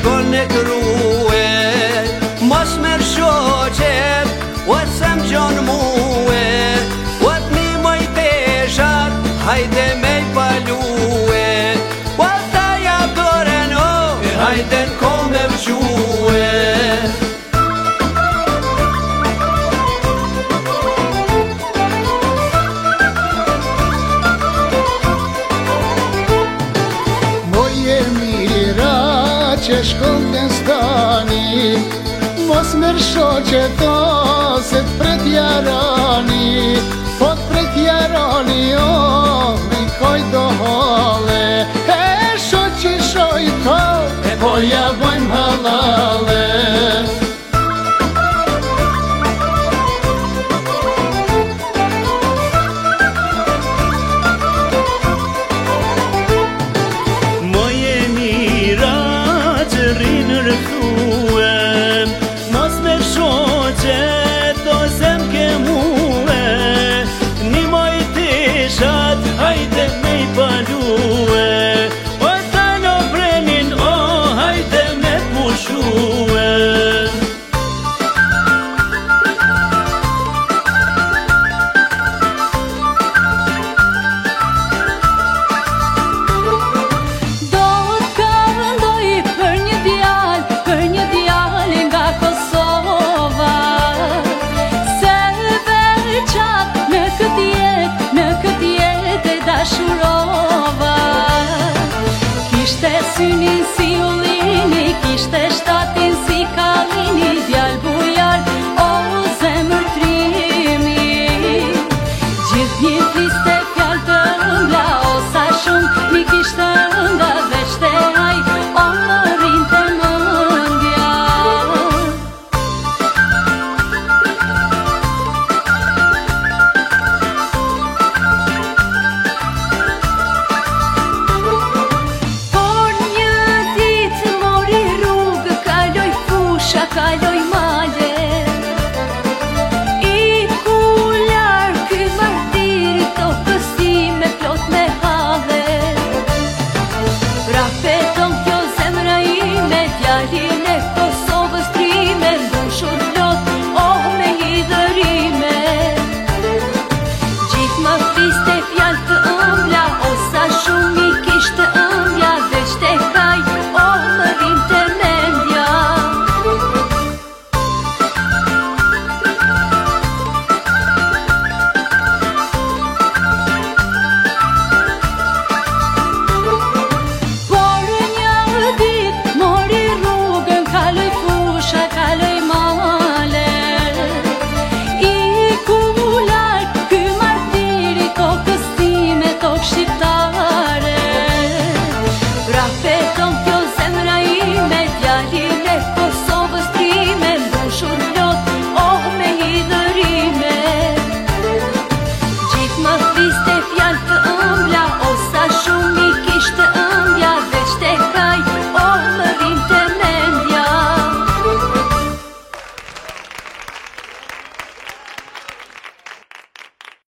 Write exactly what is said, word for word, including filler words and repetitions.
shkon e krue. Mos merr shoqet, o sem gjon muë, o t'mi moj peshat, hajde me i palue. O ta ja dorën o, hajde n'ko me vgjue. Që shkon të stani, mos merr shoqet o, se t'pret jarani. Po t'pret jarani o, rikoj do hale. E shoqi shojko, e po ja bojmë halale. Mos me shoqet o sem ke muë, një moj tishat, hajde me i palue. O ta në brenin o, hajde me pushue. Kishte syni